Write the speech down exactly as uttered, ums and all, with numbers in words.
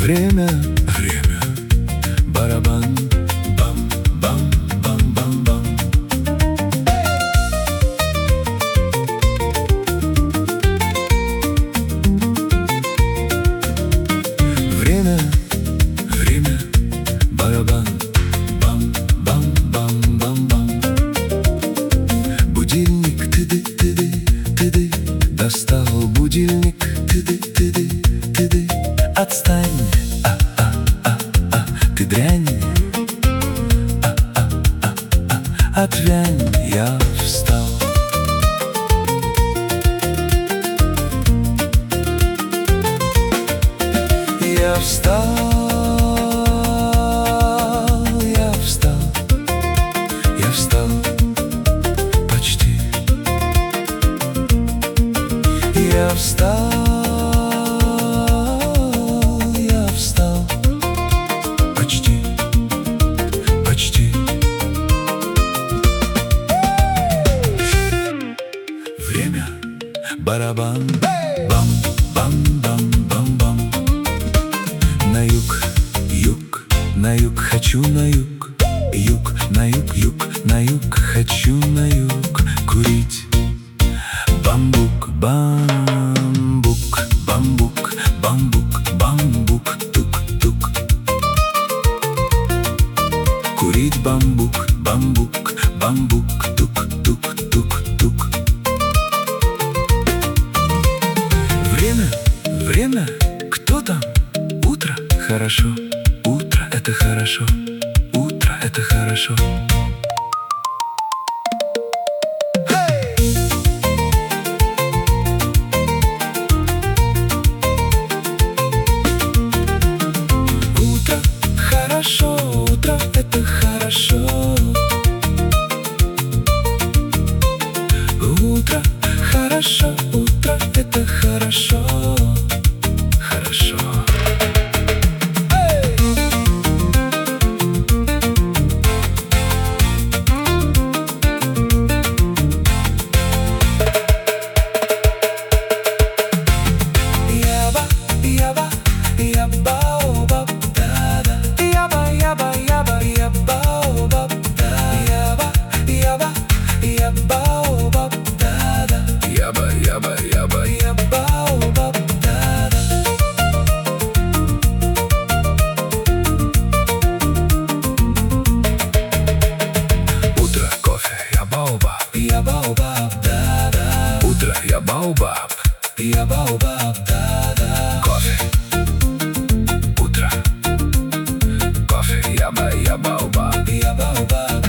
Время, время, барабан, бам, бам, бам, бам, бам. Время, время, барабан, бам, бам, бам, бам, бам. Будильник, тыды, тыды, тыды, достал будильник, тыды, тыды, тыды. Отстань, а, а, а, а, ты дрянь, а, а, а, а, отвянь, я встал. Я встал, я встал, я встал, почти. Я встал, я встал, почти, почти. Время, барабан, бам, бам, бам, бам, бам. На юг, юг, на юг, хочу на юг. Юг, на юг, юг, на юг, хочу на юг. Курить бамбук, бамбук, бамбук, бамбук, бамбук, тук-тук. Курить бамбук, бамбук, бамбук, тук-тук-тук-тук. Время, время, кто там? Утро, хорошо, утро, это хорошо, утро, это хорошо. Утро, хорошо, утро, это хорошо. Утро, хорошо, утро, это хорошо, хорошо. Утро, кофе, я баобаб, я баобаб, да-да. Утро, я баобаб, я баобаб, да-да. Кофе, утро, кофе, я ба, я баобаб, я баобаб.